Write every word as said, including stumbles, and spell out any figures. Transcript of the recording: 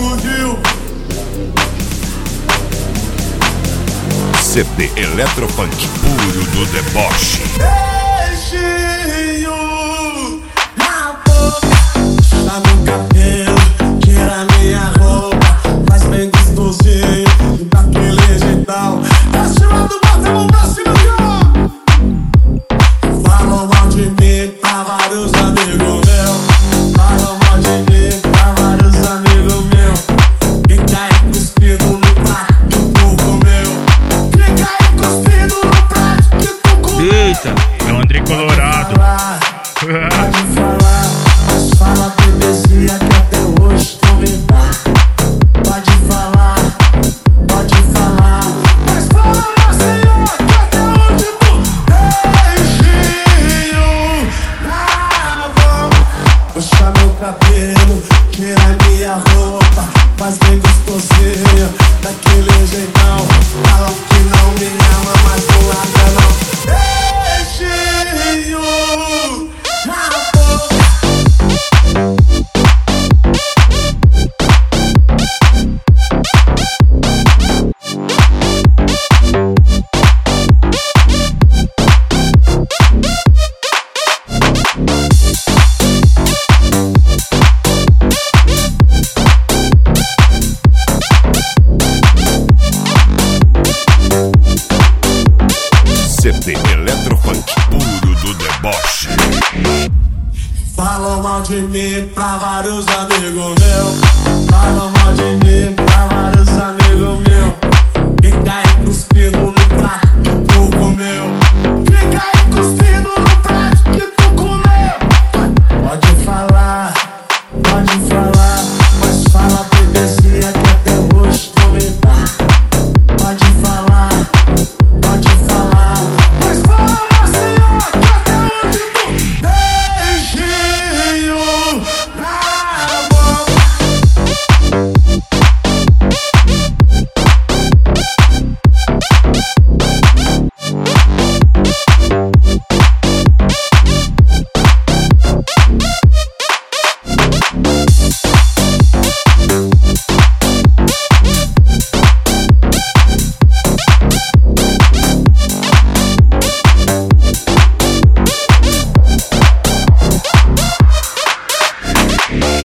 explodiu. C D Eletrofunk puro do deboche. Beijinho na boca, tá no cabelo, tira minha roupa, faz bem gostosinho, daquele jeitão. Pra cima do botão, vamos pra cima de ó. Falam mal de mim pra vários amigos meus. Falam mal de mim pra vários amigos meus. Quem cai cuspido no prato que tu comeu. Quem cai cuspido no prato que tu comeu. Eita, é o André Colorado. Pode falar, mas fala bebezinha que até hoje tu me dá. Pode falar, pode falar, mas fala senhor que até hoje tu. Beijinho na boca, puxa meu cabelo, tira minha roupa, faz bem gostosinho, daquele jeitão. Fala que não me ama, mas não larga não. Beijinho na boca. C D Eletrofunk puro do deboche. Falam mal de mim pra vários amigos meus. Falam mal de mim pra vários amigos meus. Quem cai cuspido